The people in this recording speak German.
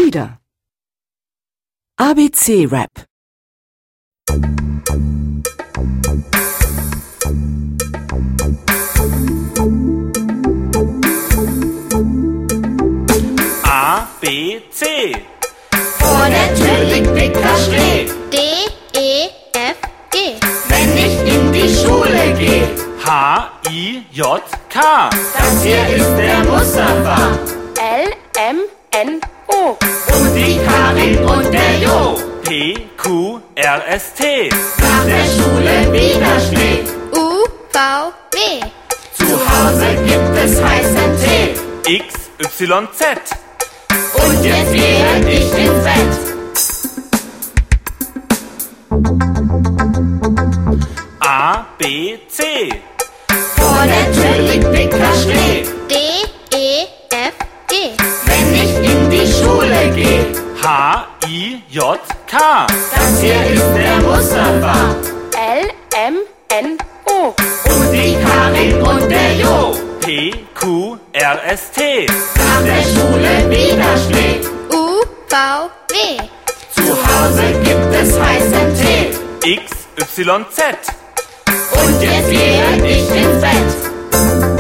Lieder. ABC-Rap. A, B, C. Vor der Tür liegt dicker Schnee. D, E, F, G. Wenn ich in die Schule gehe, H, I, J, K. das hier ist der Mustafa. L, M, N, O. Und die Karin und der Jo. P, Q, R, S, T. Nach der Schule wieder Schnee. U, V, W. Zu Hause gibt es heißen Tee. X, Y, Z. Und jetzt gehe ich ins Bett. A, B, C. Vor der Tür liegt dicker Schnee. D, E, F, G. Wenn ich in die Schule gehe, H, I, J, K. das hier ist der Mustafa. L, M, N, O. Und die Karin und der Jo. P, Q, R, S, T. Nach der Schule wieder Schnee. U, V, W. Zu Hause gibt es heißen Tee. X, Y, Z. Und jetzt gehe ich ins Bett.